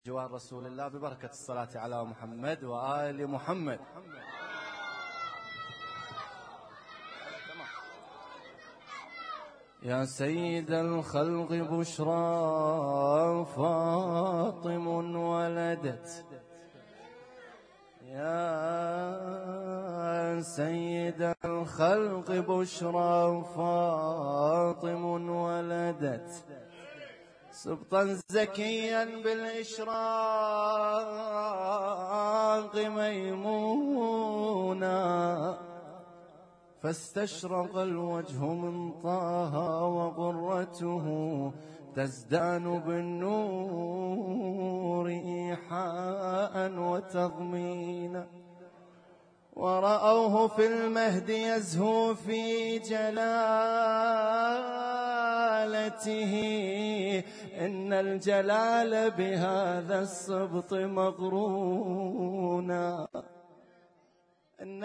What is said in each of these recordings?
جوار رسول الله ببركة الصلاة على محمد وآل محمد. يا سيد الخلق بشرى فاطم ولدت، يا سيد الخلق بشرى فاطم ولدت، سبطا زكيا بالإشراق ميمونا، فاستشرق الوجه من طه وغرته تزدان بالنور إيحاء وتضمينا، ورأوه في المهد يزهو في جلالته، إن الجلال بهذا السبط مقرونا، إن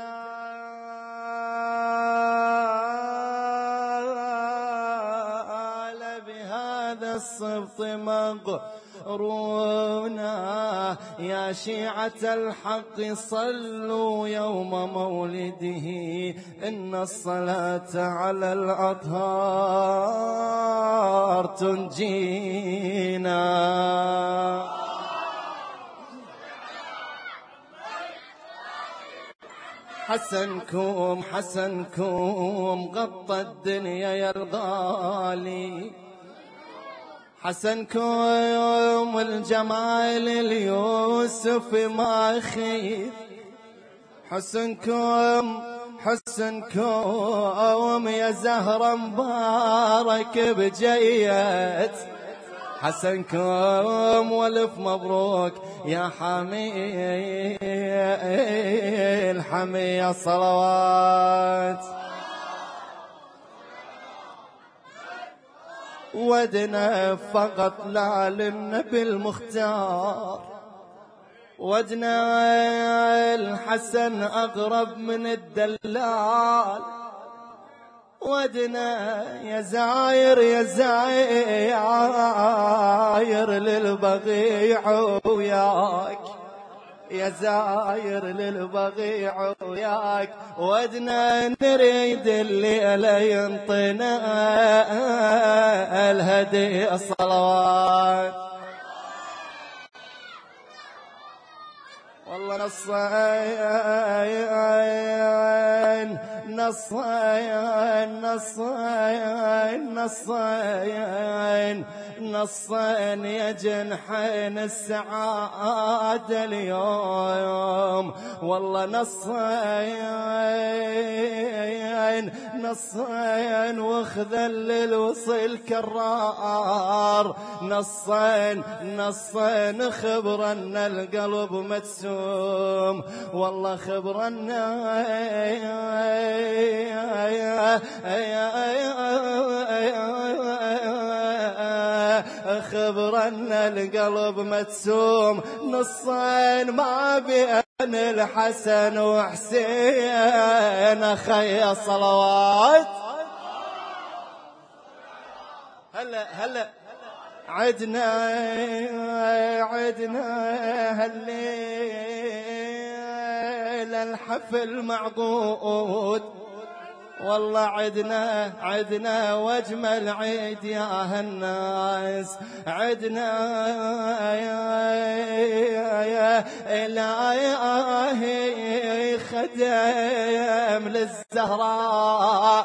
الجلال بهذا السبط مقرونا. يا شيعة الحق صلوا يوم مولده، إن الصلاة على الأطهار تنجينا. حسنكم حسنكم غطى الدنيا يا الغالي، حسنكم الجمال اليوسف ما خير، حسنكم حسنكم يا زهرة مبارك بجيت، حسنكم والف مبروك يا حمي الحمي يا صلوات. ودنا فقط لا للنبي المختار، ودنا الحسن أقرب من الدلال، ودنا يا زاير يا زاير للبقيع وياك، يا زاير للبقيع وياك، ودنا نريد الليلة ينطينا الهدي الصلوات. والله نصين نصين نصين نصين نصين يا جنحين السعادة اليوم، والله نصين نصين وخذل للوصل كرار، نصين نصين خبرنا القلب متسوم، والله خبرنا خبرنا القلب متسوم، نصين ما بين الحسن وحسين أخي صلوات. هلا عدنا هالليل الحفل معقود، والله عدنا واجمل عيد يا هالناس، عدنا يا إلهي خدم للزهراء،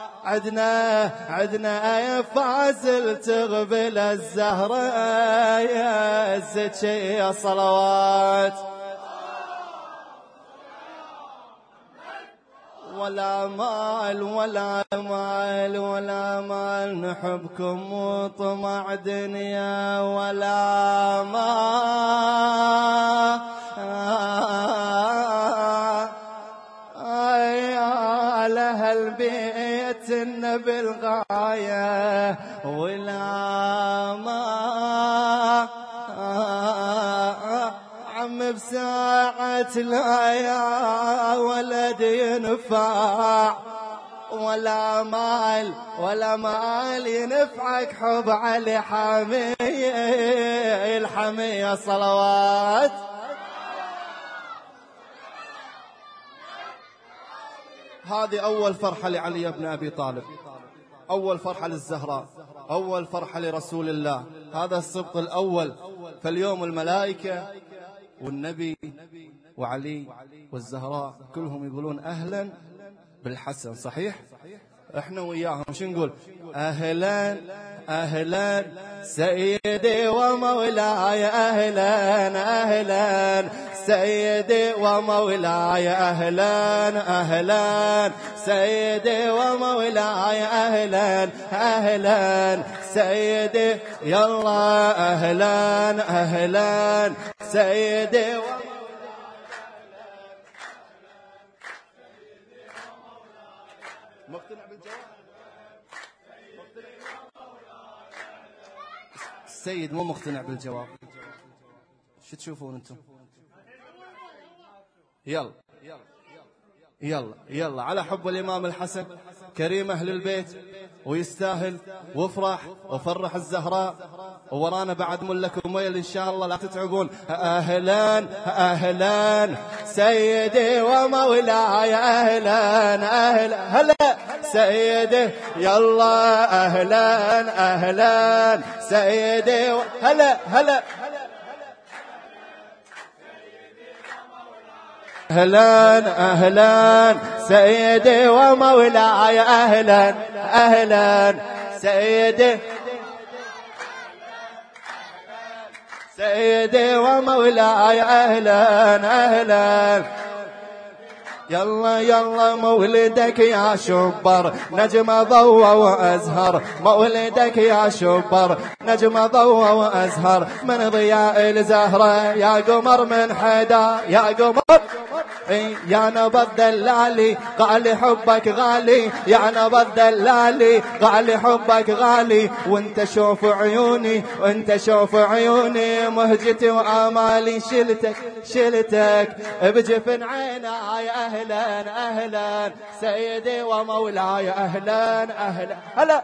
عدنا يا فازل تغبل الزهراء يا الزكي يا صلوات. ولا مال ولا مال ولا مال نحبكم وطمع دنيا، ولا مال على هالبيت النبي الغاية، ولا مال بساعة لا يا ولد ينفع، ولا مال ينفعك حب علي الحمية صلوات. هذه أول فرحة لعلي بن أبي طالب، أول فرحة للزهراء، أول فرحة لرسول الله، هذا السبط الأول. فاليوم الملائكة والنبي وعلي والزهراء كلهم يقولون أهلا بالحسن، صحيح؟ احنا وياهم شو نقول؟ أهلا أهلا سيدي ومولاي، أهلا أهلا سيدي ومولاي، أهلا أهلا سيدي ومولاي، أهلا أهلا سيدي يلا، أهلا أهلا سيدي مقتنع بالجواب؟ السيد مو مقتنع بالجواب. شو تشوفون انتم؟ يلا يلا يلا على حب الإمام الحسن، كريم أهل البيت ويستاهل، وافرح وفرح الزهراء. وورانا بعد ملك وميل إن شاء الله، لا تتعبون. أهلا أهلا سيدي ومولاي، أهلا أهلا هلا سيدي يلا، أهلا أهلا سيدي هلا هلا أهلا أهلا سيدي ومولاي، أهلا أهلا سيدي سيدي ومولاي، أهلا أهلا يلا يلا مولدك يا شبر نجم ضوى وأزهر، مولدك يا شبر نجم ضوى وأزهر، من ضياء الزهرة يا قمر من حدا يا قمر، يا نبى الدلالي قال حبك غالي، يا نبى الدلالي قال حبك غالي، وانت شوف عيوني وانت شوف عيوني، مهجتي وآمالي شلتك بجفن عيناي، أهلا أهلا سيدي ومولاي، أهلا أهلا هلا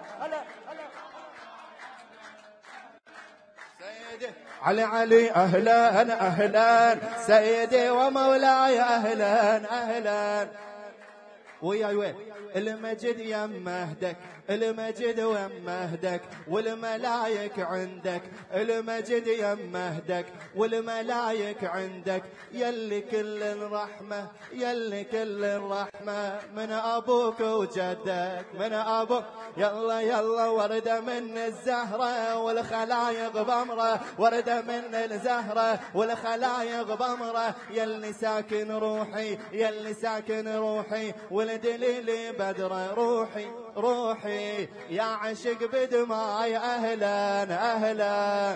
علي علي، أهلا أهلا سيدي ومولاي، أهلا أهلا وياي وين المجد يمهدك، المجد ويمهدك والملايك عندك، المجد يمهدك والملايك عندك، يلي كل الرحمة يلي كل الرحمة من أبوك وجدك، من أبوك يلا يلا وردة من الزهرة والخلايق بمرة، وردة من الزهرة والخلايق بمرة، يلي ساكن روحي يلي ساكن روحي والدليل بدر روحي روحي يا عشق بدماي، أهلا أهلا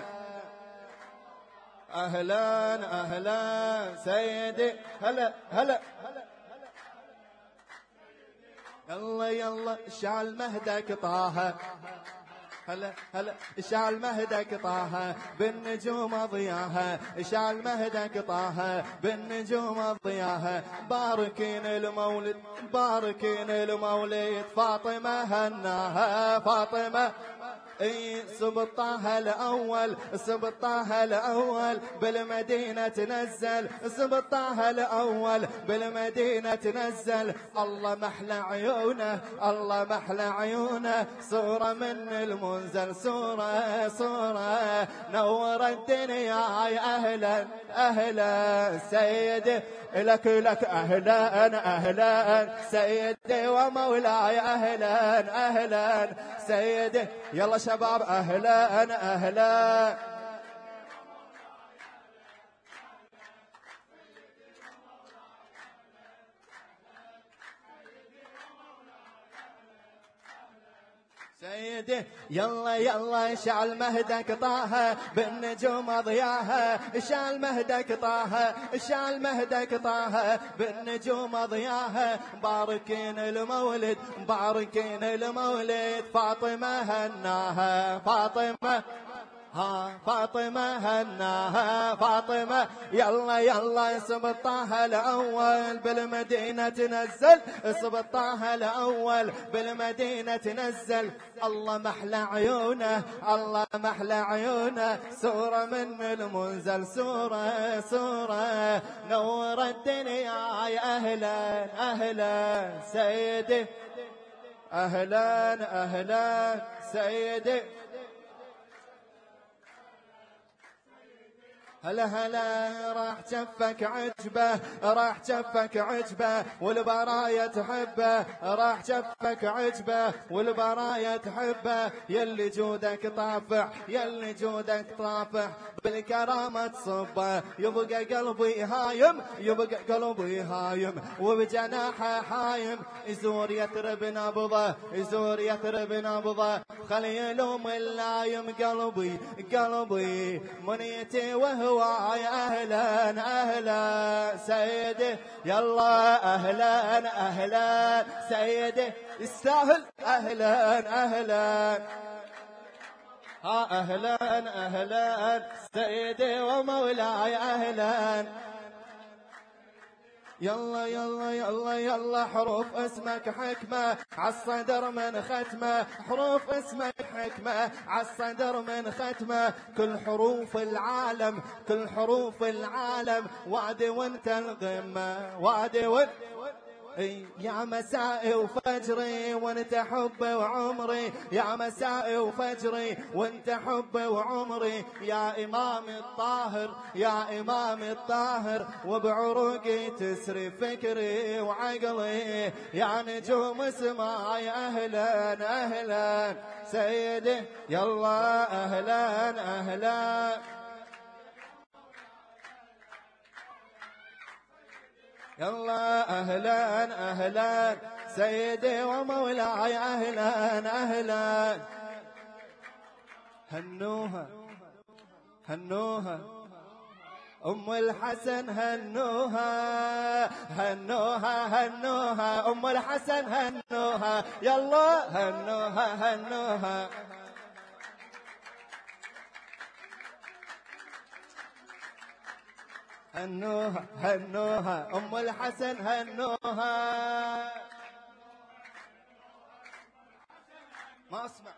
أهلا أهلا سيدي هلا هلا يلا يلا شعل مهدك طه، هلا هلا شعل مهدك طه بالنجوم ضياها، شعل مهدك طه بالنجوم ضياها، باركين المولد باركين المولد، فاطمة هناها فاطمة سبطها الأول سبطها الأول بالمدينة تنزل، سبطها الأول بالمدينة تنزل، الله محلى عيونه الله محلى عيونه، صورة من المنزل صورة صورة نور الدنيا، يا أهلا أهلا سيدي لك لك، أهلا أهلا سيدي ومولاي، أهلا أهلا سيدي يلا شباب، أهلا أهلا سيدي يلا يلا شعل مهدك طه بالنجوم ضياها، شعل مهدك طه شعل مهدك طه بالنجوم ضياها، باركين المولد باركين المولد، فاطمة هناها فاطمة ها فاطمة هناها فاطمة يلا يلا اسم الطه الأول بالمدينة تنزل اسم الطه الأول بالمدينة تنزل الله محلى عيونه الله محلى عيونه سورة من المنزل سورة سورة نور الدنيا يا أهلا أهلا سيدي أهلا أهلا سيدي هلا هلا راح جفك عجبه راح جفك عجبه والبرايا تحبه راح جفك عجبه والبرايا تحبه يلي جودك طافح يلي جودك طافح بالكرامة تصبه يبقى قلبي هايم يبقى قلبي هايم وبجناحه حايم يزور يثرب نبضه يزور يثرب نبضه خلي يلوم اللايم قلبي قلبي منيتي وهو أهلا أهلا سيدي يلا أهلا أهلا سيدي يستاهل أهلا أهلا أهلا أهلا سيدي ومولاي أهلا يلا يلا يلا يلا حروف اسمك حكمة عالصدر من ختمة حروف اسمك حكمة عالصدر من ختمة كل حروف العالم كل حروف العالم وعدي وانت القمة وعدي وانت يا مسائي وفجري وانت حبي وعمري يا مسائي وفجري وانت حبي وعمري يا إمام الطاهر يا إمام الطاهر وبعروقي تسري فكري وعقلي يا نجوم سماي أهلا أهلا سيدي يلا أهلا أهلا يلا أهلا أهلا سيدي ومولاي أهلا أهلا هنوها هنوها أم الحسن هنوها هنوها هنوها أم الحسن هنوها يلا هنوها هنوها هنوها هنوها أم الحسن هنوها ما أسمع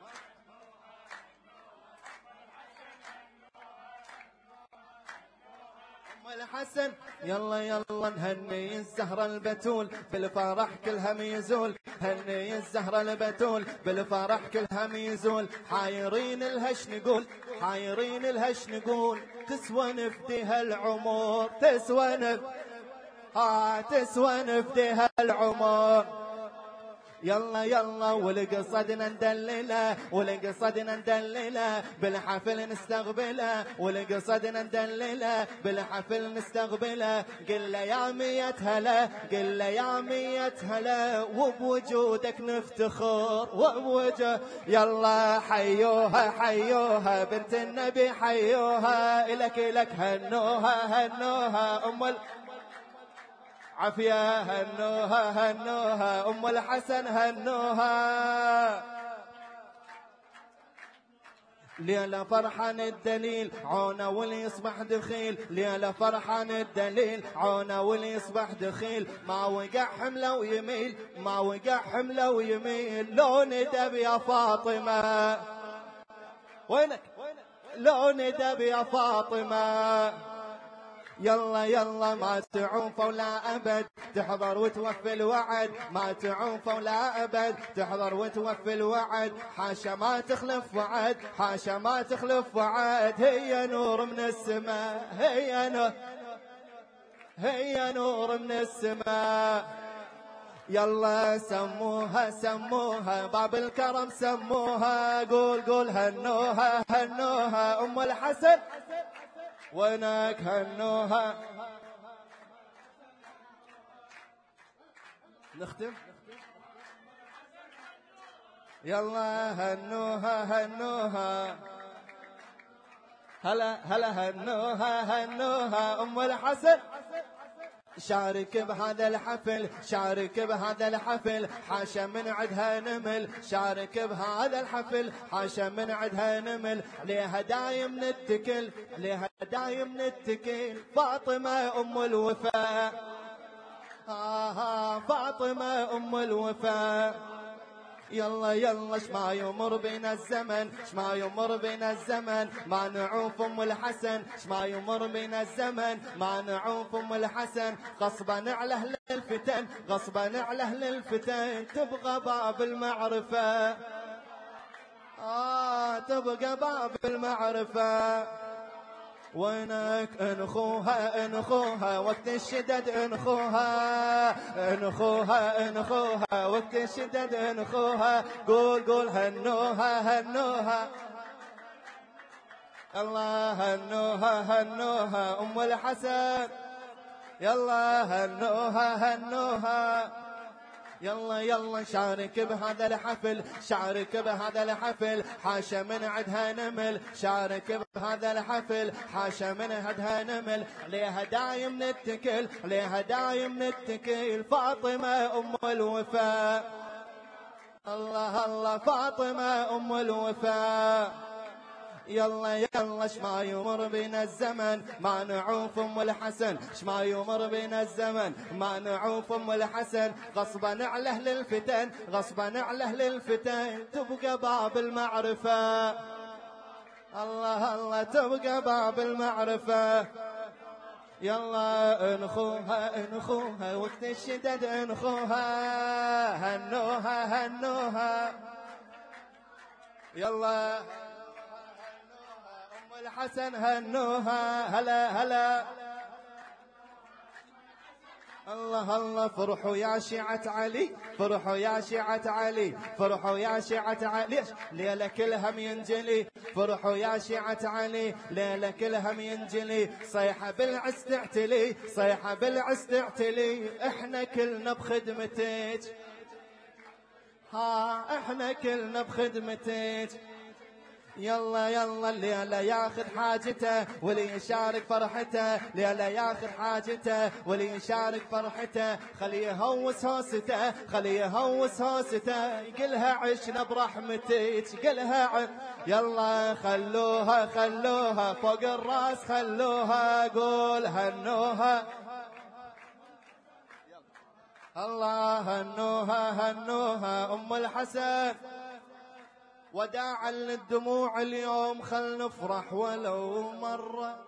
أم الحسن يلا يلا نهني الزهرة البتول بالفرح كل هم يزول هني الزهرة البتول بالفرح كل هم يزول حايرين الهش نقول حايرين الهش نقول تسوى نفديها العمر تسوى تسوى نفديها العمر يلا يلا والقصدنا ندلله والقصدنا ندلله بالحفل نستقبله والقصدنا ندلله بالحفل نستقبله قل له يا مية هلا قل له يا مية هلا وبوجودك نفتخر وبوجه يلا حيوها حيوها بنت النبي حيوها إلك إلك هنوها هنوها أم عافية هنوها هنوها أم الحسن هنوها ليلة فرحان الدليل عونه واللي يصبح دخيل ليلة فرحان الدليل عونه واللي يصبح دخيل ما وقع حمله ويميل ما وقع حمله ويميل لو ندب يا فاطمة وينك لو ندب يا فاطمة يلا يلا ما تعوف ولا أبد تحضر وتوفي الوعد ما تعوف ولا أبد تحضر وتوفي الوعد حاشا ما تخلف وعد حاشا ما تخلف وعد هي نور من السماء هي نور من السماء يلا سموها سموها باب الكرم سموها قول قول هنوها هنوها أم الحسن وينك هنوها نختم يلا هنوها هنوها هلا هلا هنوها هنوها أم الحسن شارك بهذا الحفل، شارك بهذا الحفل، حاشا من عدها نمل، شارك بهذا الحفل، حاشا من عدها نمل، ليها دايم نتكل، ليها دايم نتكل، فاطمة أم الوفاء، فاطمة أم الوفاء. يلا يلا شما يمر بنا الزمن، شما يمر بنا الزمن، ما نعوف ام الحسن، شما يمر بنا الزمن، ما نعوف ام الحسن، غصبا على اهل الفتن، غصبا على اهل الفتن، تبغى باب المعرفة، تبغى باب المعرفة. وينك انخوها انخوها وقت الشدد انخوها، انخوها انخوها وقت الشدد انخوها، قول قول هنوها هنوها، الله هنوها هنوها ام الحسن، يلا هنوها هنوها. يلا يلا شارك بهذا الحفل، شارك بهذا الحفل، حاشا من عدها نمل، شارك بهذا الحفل، حاشا من عدها نمل، ليها دايم نتكل، ليها دايم نتكل، فاطمة أم الوفاء، الله الله فاطمة أم الوفاء. يلا يلا شما يمر بنا الزمن، ما نعوف ام الحسن، شما يمر بنا الزمن، ما نعوف ام الحسن، غصبا على اهل الفتن، غصبا على اهل الفتن، تبقى باب المعرفة، الله الله تبقى باب المعرفة. يلا انخوها انخوها وقت الشدد انخوها، هنوها هنوها، يلا الحسن هنوها، هلا هلا. الله الله فرحوا يا شيعة علي، فرحوا يا شيعة علي، فرحوا يا شيعة علي، ليلة كلهم ينجلي، فرحوا يا شيعة علي، ليلة كلهم ينجلي، صيحة بالعز تعتلي، صيحة بالعز تعتلي، احنا كلنا بخدمتك، احنا كلنا بخدمتك. يلا يلا الليلة ياخذ حاجته واللي يشارك فرحته، ليلة ياخذ حاجته واللي يشارك فرحته، خليه يهوس هوسته، خليه يهوس هوسته، يقلها عشنا برحمتك، قلها يلا خلوها خلوها فوق الراس، خلوها قول هنوها، الله هنوها هنوها ام الحسن. وداعا للدموع اليوم خل نفرح ولو مرة،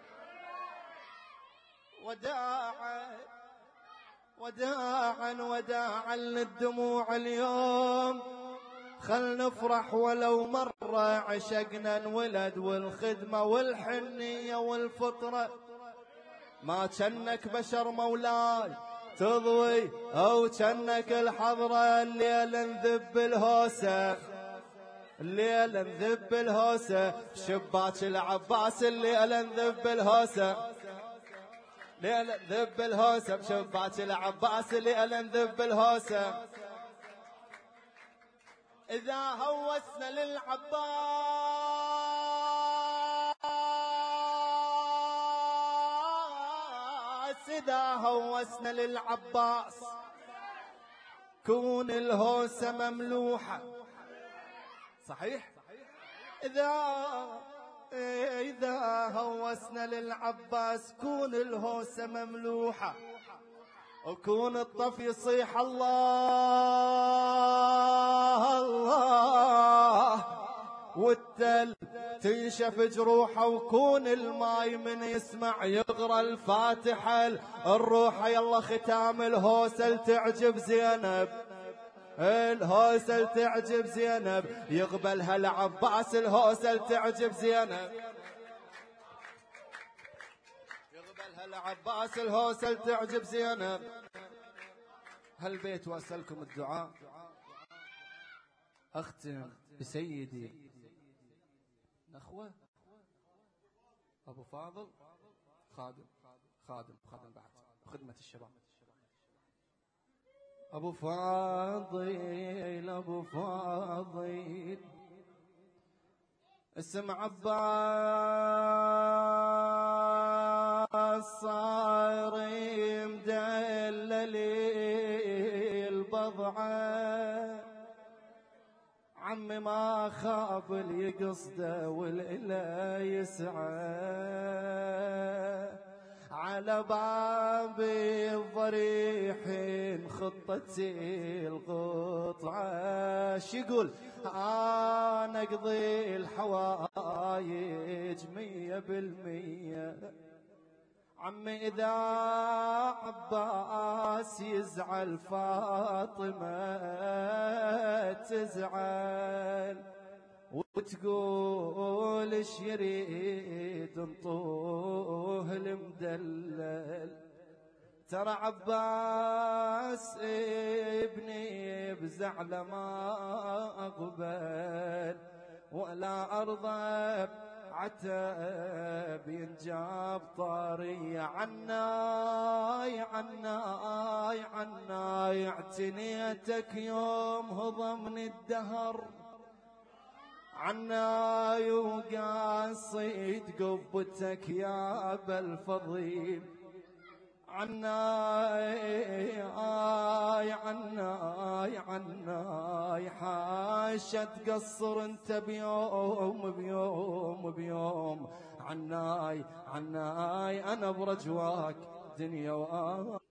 وداعا وداعا وداعا للدموع اليوم خل نفرح ولو مرة، عشقنا انولد والخدمة والحنية والفطرة، ما كنك بشر مولاي تضوي او كنك الحضرة، الليل نذب الهوسة، الليل نذب الهوسة، شباك العباس الليل نذب الهوسة، ليل نذب الهوسة بشباك العباس الليل نذب الهوسة. إذا هوسنا للعباس، إذا هوسنا للعباس، كون الهوسة مملوحة، صحيح؟ إذا هوسنا للعباس كون الهوسة مملوحة، وكون الطف يصيح الله الله، والتل تنشف جروحه، وكون الماي من يسمع يقرأ الفاتحة الروحة. يلا ختام الهوسة تعجب زينب، الهوسة تعجب زينب، يقبلها العباس الهوسة تعجب زينب، يقبلها العباس الهوسة تعجب زينب. هالبيت وأسألكم الدعاء، أختم بسيدي نخوة أبو فاضل، خادم بعد خدمة الشباب، أبو فاضل أبو فاضل، اسم عباس صار خاب اللي يقصده والإله يسعى على باب الضريحين خطتي القطعة شيقول أنا أقضي الحوايج 100%. عمي إذا عباس يزعل فاطمة تزعل وتقول ايش يريد انطوه المدلل. ترى عباس ابني بزعله ما اقبل ولا ارضى عتب ينجاب طاري عناي عناي عناي اعتنيتك يوم هضمني الدهر عناي وقاصيد قبتك يا ابا الفضيل عناي عناي عناي حاشا تقصر انت بيوم بيوم بيوم عناي عناي انا برجواك دنيا